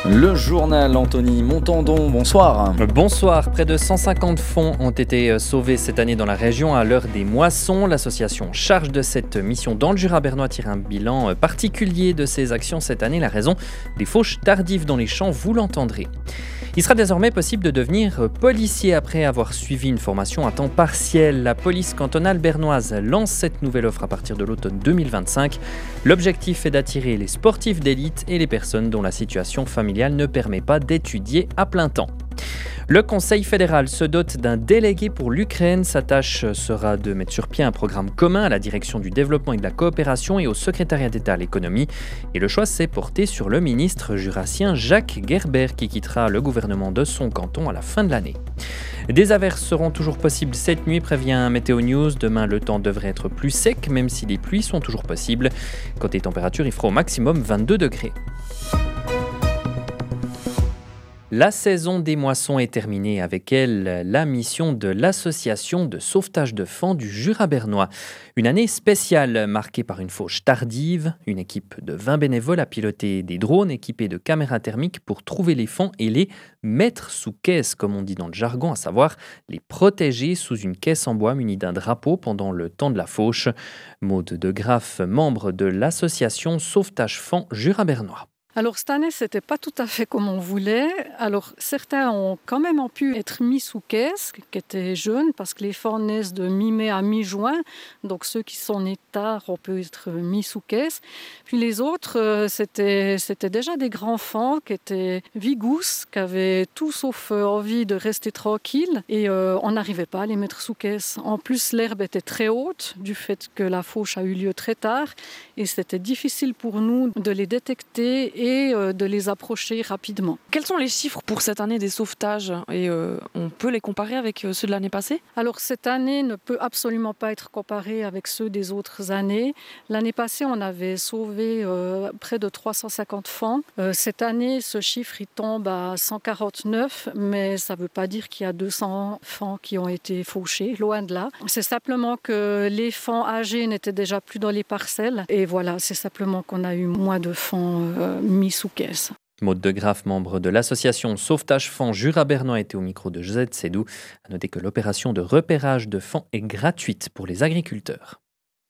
Le journal Anthony Montandon, bonsoir. Bonsoir, près de 150 fonds ont été sauvés cette année dans la région à l'heure des moissons. L'association en charge de cette mission dans le Jura bernois tire un bilan particulier de ses actions cette année. La raison, des fauches tardives dans les champs, vous l'entendrez. Il sera désormais possible de devenir policier après avoir suivi une formation à temps partiel. La police cantonale bernoise lance cette nouvelle offre à partir de l'automne 2025. L'objectif est d'attirer les sportifs d'élite et les personnes dont la situation familiale ne permet pas d'étudier à plein temps. Le Conseil fédéral se dote d'un délégué pour l'Ukraine. Sa tâche sera de mettre sur pied un programme commun à la direction du développement et de la coopération et au secrétariat d'État à l'économie. Et le choix s'est porté sur le ministre jurassien Jacques Gerber qui quittera le gouvernement de son canton à la fin de l'année. Des averses seront toujours possibles cette nuit, prévient Météo News. Demain, le temps devrait être plus sec, même si les pluies sont toujours possibles. Côté température, il fera au maximum 22 degrés. La saison des moissons est terminée. Avec elle, la mission de l'association de sauvetage de faons du Jura bernois. Une année spéciale marquée par une fauche tardive. Une équipe de 20 bénévoles a piloté des drones équipés de caméras thermiques pour trouver les faons et les mettre sous caisse, comme on dit dans le jargon, à savoir les protéger sous une caisse en bois munie d'un drapeau pendant le temps de la fauche. Maude de Graff, membre de l'association Sauvetage Faons Jura bernois. Alors cette année, c'était pas tout à fait comme on voulait. Alors certains ont quand même pu être mis sous caisse, qui étaient jeunes, parce que les faons naissent de mi-mai à mi-juin. Donc ceux qui sont nés tard, on peut être mis sous caisse. Puis les autres, c'était déjà des grands faons qui étaient vigous, qui avaient tout sauf envie de rester tranquilles. Et on n'arrivait pas à les mettre sous caisse. En plus, l'herbe était très haute, du fait que la fauche a eu lieu très tard. Et c'était difficile pour nous de les détecter et de les approcher rapidement. Quels sont les chiffres pour cette année des sauvetages et on peut les comparer avec ceux de l'année passée? Alors cette année ne peut absolument pas être comparée avec ceux des autres années. L'année passée, on avait sauvé près de 350 faons. Cette année, ce chiffre il tombe à 149, mais ça ne veut pas dire qu'il y a 200 faons qui ont été fauchés, loin de là. C'est simplement que les faons âgés n'étaient déjà plus dans les parcelles et voilà, c'est simplement qu'on a eu moins de faons mis sous caisse. Maude de Graff, membre de l'association Sauvetage Faons Jura bernois, était au micro de Josette Sédou. À noter que l'opération de repérage de faons est gratuite pour les agriculteurs.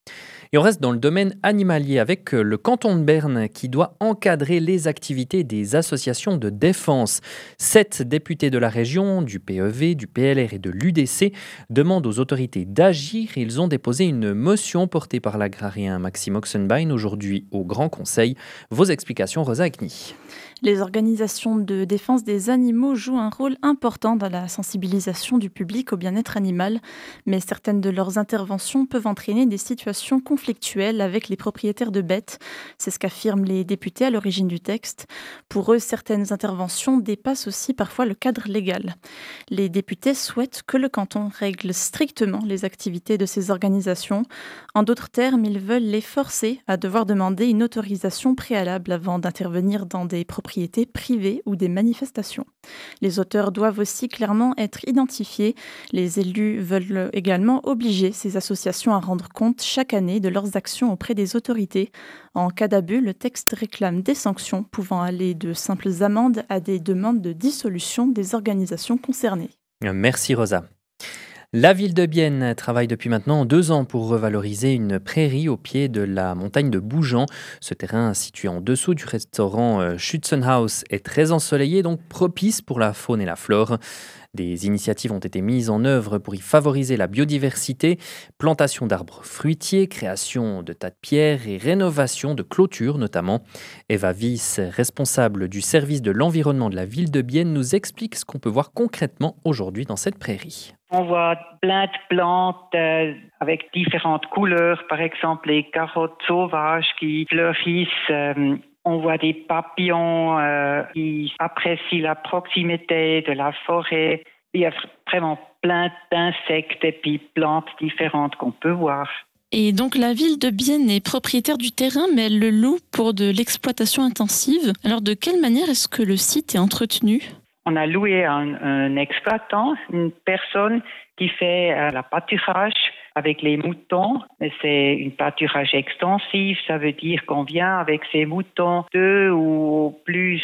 Et on reste dans le domaine animalier avec le canton de Berne qui doit encadrer les activités des associations de défense. 7 députés de la région, du PEV, du PLR et de l'UDC demandent aux autorités d'agir. Ils ont déposé une motion portée par l'agrarien Maxime Oxenbein aujourd'hui au Grand Conseil. Vos explications, Rosa Akni. Les organisations de défense des animaux jouent un rôle important dans la sensibilisation du public au bien-être animal, mais certaines de leurs interventions peuvent entraîner des situations conflictuelles avec les propriétaires de bêtes. C'est ce qu'affirment les députés à l'origine du texte. Pour eux, certaines interventions dépassent aussi parfois le cadre légal. Les députés souhaitent que le canton règle strictement les activités de ces organisations. En d'autres termes, ils veulent les forcer à devoir demander une autorisation préalable avant d'intervenir dans des propriétés privées ou des manifestations. Les auteurs doivent aussi clairement être identifiés. Les élus veulent également obliger ces associations à rendre compte chaque année de leurs actions auprès des autorités. En cas d'abus, le texte réclame des sanctions pouvant aller de simples amendes à des demandes de dissolution des organisations concernées. Merci Rosa. La ville de Bienne travaille depuis maintenant 2 ans pour revaloriser une prairie au pied de la montagne de Bougeant. Ce terrain situé en dessous du restaurant Schützenhaus est très ensoleillé, donc propice pour la faune et la flore. Des initiatives ont été mises en œuvre pour y favoriser la biodiversité, plantation d'arbres fruitiers, création de tas de pierres et rénovation de clôtures notamment. Eva Wyss, responsable du service de l'environnement de la ville de Bienne, nous explique ce qu'on peut voir concrètement aujourd'hui dans cette prairie. On voit plein de plantes avec différentes couleurs, par exemple les carottes sauvages qui fleurissent. On voit des papillons qui apprécient la proximité de la forêt. Il y a vraiment plein d'insectes et puis plantes différentes qu'on peut voir. Et donc la ville de Bienne est propriétaire du terrain, mais elle le loue pour de l'exploitation intensive. Alors de quelle manière est-ce que le site est entretenu ? On a loué un exploitant, une personne qui fait la pâturage avec les moutons. C'est une pâturage extensif, ça veut dire qu'on vient avec ces moutons 2 ou plus,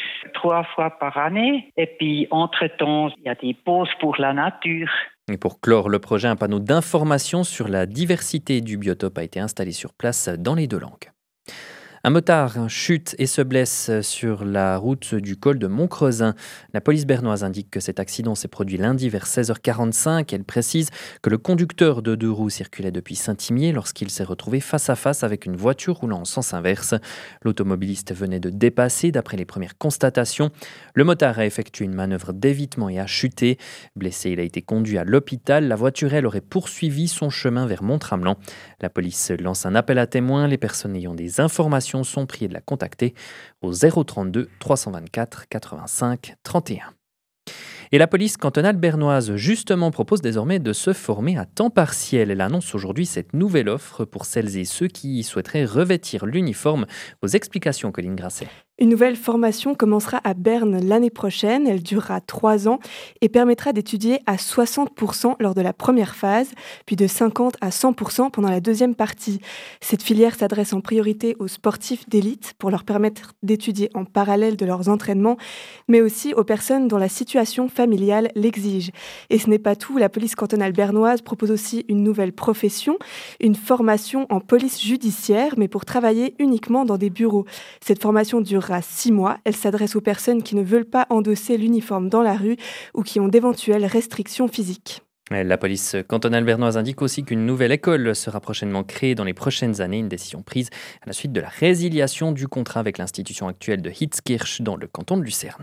3 fois par année. Et puis, entre-temps, il y a des pauses pour la nature. Et pour clore le projet, un panneau d'information sur la diversité du biotope a été installé sur place dans les 2 langues. Un motard chute et se blesse sur la route du col de Montcreusin. La police bernoise indique que cet accident s'est produit lundi vers 16h45. Elle précise que le conducteur de 2 roues circulait depuis Saint-Imier lorsqu'il s'est retrouvé face à face avec une voiture roulant en sens inverse. L'automobiliste venait de dépasser d'après les premières constatations. Le motard a effectué une manœuvre d'évitement et a chuté. Blessé, il a été conduit à l'hôpital. La voiture, elle, aurait poursuivi son chemin vers Mont-Tramelan. La police lance un appel à témoins. Les personnes ayant des informations sont priés de la contacter au 032 324 85 31. Et la police cantonale bernoise, justement, propose désormais de se former à temps partiel. Elle annonce aujourd'hui cette nouvelle offre pour celles et ceux qui souhaiteraient revêtir l'uniforme. Aux explications, Colline Grasset. Une nouvelle formation commencera à Berne l'année prochaine. Elle durera 3 ans et permettra d'étudier à 60% lors de la première phase, puis de 50 à 100% pendant la deuxième partie. Cette filière s'adresse en priorité aux sportifs d'élite pour leur permettre d'étudier en parallèle de leurs entraînements, mais aussi aux personnes dont la situation familiale l'exige. Et ce n'est pas tout, la police cantonale bernoise propose aussi une nouvelle profession, une formation en police judiciaire, mais pour travailler uniquement dans des bureaux. Cette formation durera 6 mois. Elle s'adresse aux personnes qui ne veulent pas endosser l'uniforme dans la rue ou qui ont d'éventuelles restrictions physiques. La police cantonale bernoise indique aussi qu'une nouvelle école sera prochainement créée dans les prochaines années, une décision prise à la suite de la résiliation du contrat avec l'institution actuelle de Hitzkirch dans le canton de Lucerne.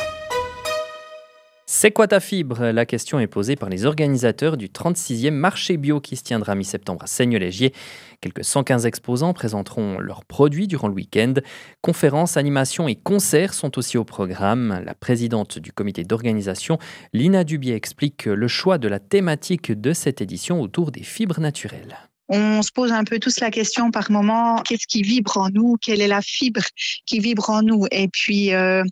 C'est quoi ta fibre ? La question est posée par les organisateurs du 36e marché bio qui se tiendra mi-septembre à Seigneux-Légier. Quelques 115 exposants présenteront leurs produits durant le week-end. Conférences, animations et concerts sont aussi au programme. La présidente du comité d'organisation, Lina Dubier, explique le choix de la thématique de cette édition autour des fibres naturelles. On se pose un peu tous la question par moment, qu'est-ce qui vibre en nous? Quelle est la fibre qui vibre en nous? Et puis,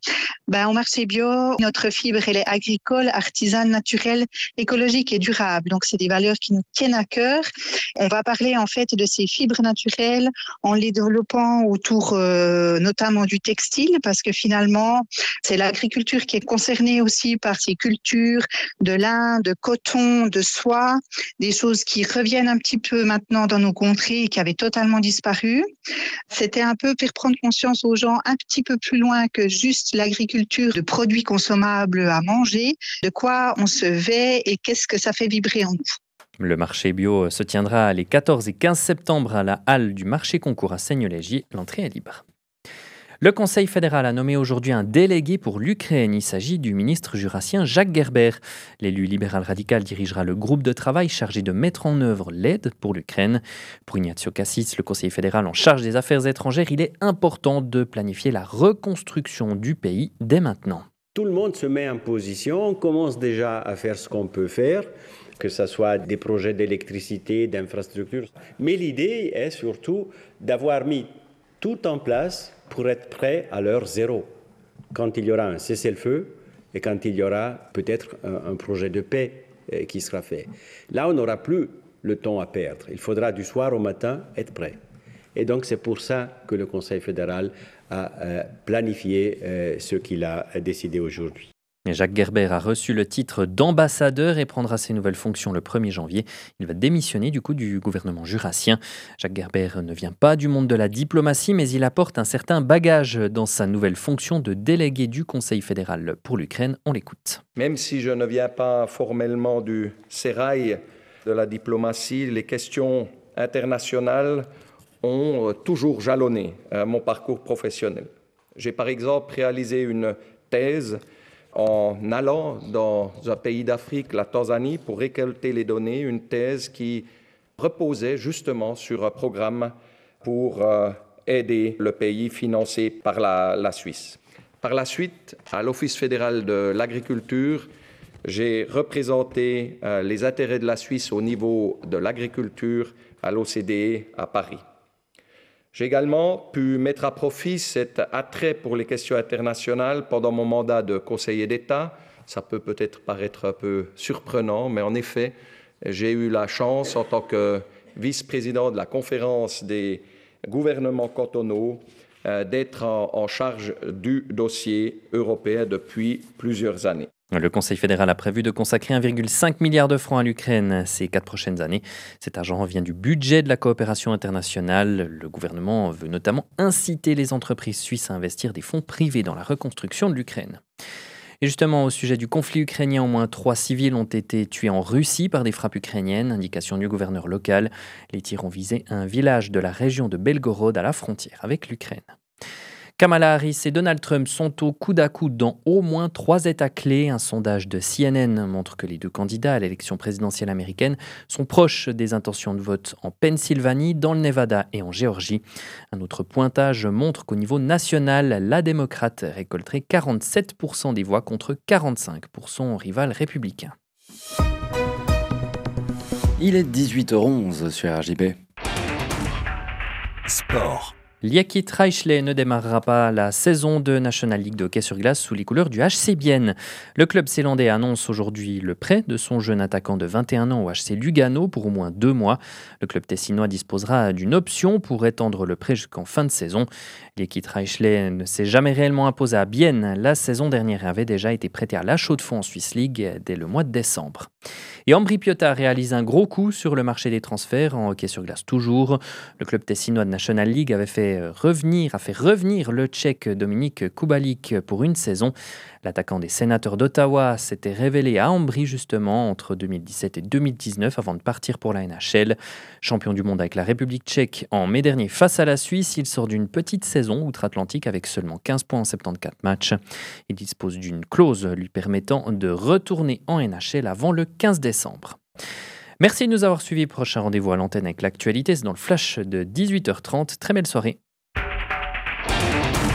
au marché bio, notre fibre, elle est agricole, artisane, naturelle, écologique et durable. Donc, c'est des valeurs qui nous tiennent à cœur. On va parler en fait de ces fibres naturelles en les développant autour notamment du textile, parce que finalement, c'est l'agriculture qui est concernée aussi par ces cultures de lin, de coton, de soie, des choses qui reviennent un petit peu maintenant dans nos contrées et qui avaient totalement disparu. C'était un peu faire prendre conscience aux gens un petit peu plus loin que juste l'agriculture de produits consommables à manger, de quoi on se vêt et qu'est-ce que ça fait vibrer en nous. Le marché bio se tiendra les 14 et 15 septembre à la halle du marché concours à Seigneux-Légier. L'entrée est libre. Le Conseil fédéral a nommé aujourd'hui un délégué pour l'Ukraine. Il s'agit du ministre jurassien Jacques Gerber. L'élu libéral radical dirigera le groupe de travail chargé de mettre en œuvre l'aide pour l'Ukraine. Pour Ignacio Cassis, le conseiller fédéral en charge des affaires étrangères, il est important de planifier la reconstruction du pays dès maintenant. Tout le monde se met en position, on commence déjà à faire ce qu'on peut faire, que ce soit des projets d'électricité, d'infrastructure. Mais l'idée est surtout d'avoir mis tout en place pour être prêt à l'heure zéro, quand il y aura un cessez-le-feu et quand il y aura peut-être un projet de paix qui sera fait. Là, on n'aura plus le temps à perdre. Il faudra du soir au matin être prêt. Et donc, c'est pour ça que le Conseil fédéral a planifié ce qu'il a décidé aujourd'hui. Jacques Gerber a reçu le titre d'ambassadeur et prendra ses nouvelles fonctions le 1er janvier. Il va démissionner du gouvernement jurassien. Jacques Gerber ne vient pas du monde de la diplomatie, mais il apporte un certain bagage dans sa nouvelle fonction de délégué du Conseil fédéral pour l'Ukraine. On l'écoute. Même si je ne viens pas formellement du sérail de la diplomatie, les questions internationales ont toujours jalonné mon parcours professionnel. J'ai par exemple réalisé une thèse en allant dans un pays d'Afrique, la Tanzanie, pour récolter les données, une thèse qui reposait justement sur un programme pour aider le pays financé par la Suisse. Par la suite, à l'Office fédéral de l'agriculture, j'ai représenté les intérêts de la Suisse au niveau de l'agriculture à l'OCDE à Paris. J'ai également pu mettre à profit cet attrait pour les questions internationales pendant mon mandat de conseiller d'État. Ça peut peut-être paraître un peu surprenant, mais en effet, j'ai eu la chance, en tant que vice-président de la conférence des gouvernements cantonaux, d'être en charge du dossier européen depuis plusieurs années. Le Conseil fédéral a prévu de consacrer 1,5 milliard de francs à l'Ukraine ces 4 prochaines années. Cet argent vient du budget de la coopération internationale. Le gouvernement veut notamment inciter les entreprises suisses à investir des fonds privés dans la reconstruction de l'Ukraine. Et justement, au sujet du conflit ukrainien, au moins 3 civils ont été tués en Russie par des frappes ukrainiennes, indication du gouverneur local. Les tirs ont visé un village de la région de Belgorod à la frontière avec l'Ukraine. Kamala Harris et Donald Trump sont au coude à coude dans au moins 3 États clés. Un sondage de CNN montre que les 2 candidats à l'élection présidentielle américaine sont proches des intentions de vote en Pennsylvanie, dans le Nevada et en Géorgie. Un autre pointage montre qu'au niveau national, la démocrate récolterait 47% des voix contre 45% au rival républicain. Il est 18h11 sur RJB. Sport. Liekit Reichlet ne démarrera pas la saison de National League de hockey sur glace sous les couleurs du HC Bienne. Le club zélandais annonce aujourd'hui le prêt de son jeune attaquant de 21 ans au HC Lugano pour au moins 2 mois. Le club tessinois disposera d'une option pour étendre le prêt jusqu'en fin de saison. Liekit Reichlet ne s'est jamais réellement imposé à Bienne. La saison dernière avait déjà été prêté à La Chaux-de-Fonds en Swiss League dès le mois de décembre. Et Ambri Piotta réalise un gros coup sur le marché des transferts en hockey sur glace toujours. Le club tessinois de National League a fait revenir le Tchèque Dominik Kubalik pour une saison. L'attaquant des Sénateurs d'Ottawa s'était révélé à Ambri justement entre 2017 et 2019 avant de partir pour la NHL. Champion du monde avec la République tchèque en mai dernier face à la Suisse, il sort d'une petite saison outre-Atlantique avec seulement 15 points en 74 matchs. Il dispose d'une clause lui permettant de retourner en NHL avant le 15 décembre. Merci de nous avoir suivis. Prochain rendez-vous à l'antenne avec l'actualité, c'est dans le flash de 18h30. Très belle soirée.